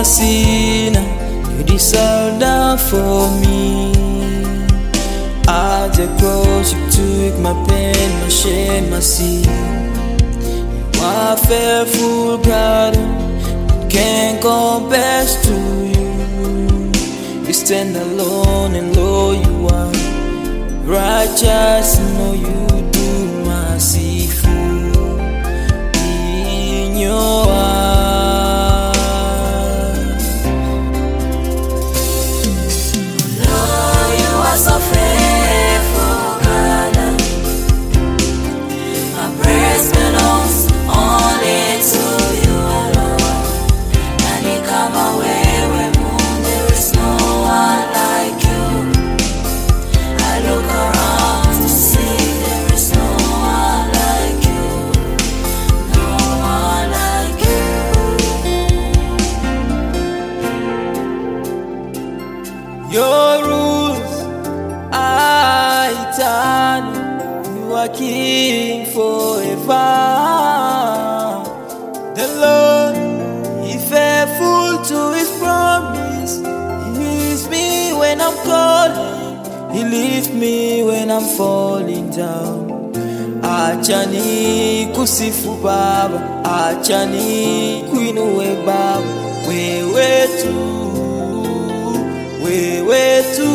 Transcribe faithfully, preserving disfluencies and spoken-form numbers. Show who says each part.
Speaker 1: sina, you deserve that for me. At the cross you took my pain, my shame, my sin. My faithful God can't compare to you. You stand alone and low you are righteous, know you do merciful in your eyes.
Speaker 2: Lord, you are so faithful, God. My praise belongs only to you alone. And you come away when there is no one like you. I look around to see there is no one like you. No one like you.
Speaker 1: Your rules are eternal. You are King forever. The Lord is faithful to His promise. He leads me when I'm calling. He lifts me when I'm falling down. Achani kusifu Baba, achani kuinue Baba. Wewe tu, wewe tu.